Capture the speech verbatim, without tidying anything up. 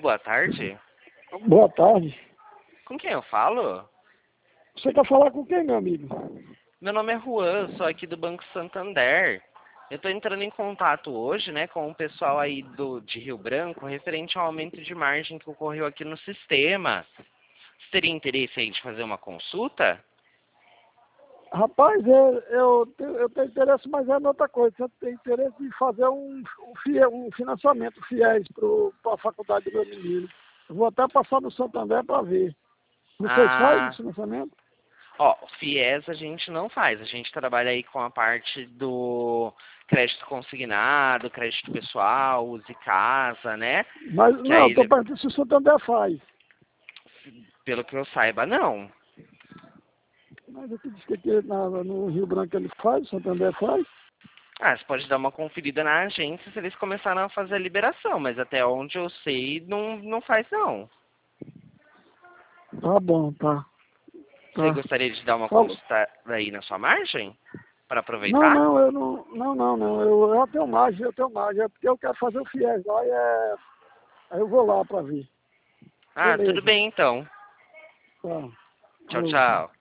boa tarde. Boa tarde. Com quem eu falo? Você quer falar com quem, meu amigo? Meu nome é Juan, sou aqui do Banco Santander. Eu estou entrando em contato hoje, né, com o pessoal aí do, de Rio Branco, referente ao aumento de margem que ocorreu aqui no sistema. Você teria interesse aí de fazer uma consulta? Rapaz, eu, eu, tenho, eu tenho interesse, mas é em outra coisa. Você tem interesse em fazer um, um, FIE, um financiamento FIES para a faculdade do meu menino. Eu vou até passar no Santander para ver. Vocês fazem Ah, esse financiamento? ó, FIES a gente não faz. A gente trabalha aí com a parte do crédito consignado, crédito pessoal, use casa, né? Mas Que não, aí, estou ele- perguntando se o Santander faz. pelo que eu saiba, não. Mas aqui diz que aqui na, no Rio Branco ele faz, o Santander faz. Ah, você pode dar uma conferida na agência se eles começaram a fazer a liberação, mas até onde eu sei, não, não faz não. Tá bom, tá. Você Tá. gostaria de dar uma Falou. consulta aí na sua margem? Para Não, aproveitar? não, eu não, não, não, não, eu, eu tenho margem, eu tenho margem, é porque eu quero fazer o FIES lá e é, aí eu vou lá para ver. Ah, tudo Beleza, bem então. tá. Tchau, Alô. tchau.